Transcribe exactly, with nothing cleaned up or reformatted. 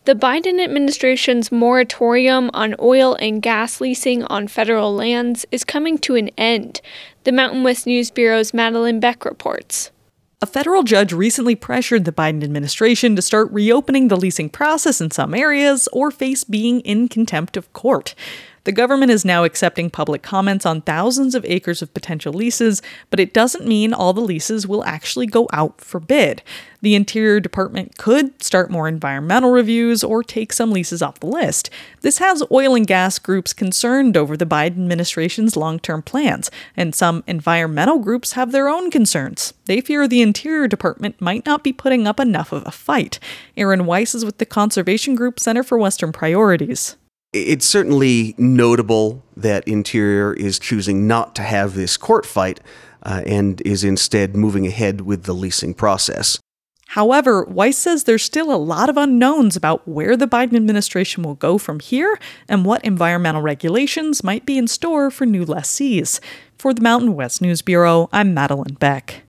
The Biden administration's moratorium on oil and gas leasing on federal lands is coming to an end, the Mountain West News Bureau's Madeline Beck reports. A federal judge recently pressured the Biden administration to start reopening the leasing process in some areas or face being in contempt of court. The government is now accepting public comments on thousands of acres of potential leases, but it doesn't mean all the leases will actually go out for bid. The Interior Department could start more environmental reviews or take some leases off the list. This has oil and gas groups concerned over the Biden administration's long-term plans, and some environmental groups have their own concerns. They fear the Interior Department might not be putting up enough of a fight. Aaron Weiss is with the conservation group Center for Western Priorities. It's certainly notable that Interior is choosing not to have this court fight uh, and is instead moving ahead with the leasing process. However, Weiss says there's still a lot of unknowns about where the Biden administration will go from here and what environmental regulations might be in store for new lessees. For the Mountain West News Bureau, I'm Madeline Beck.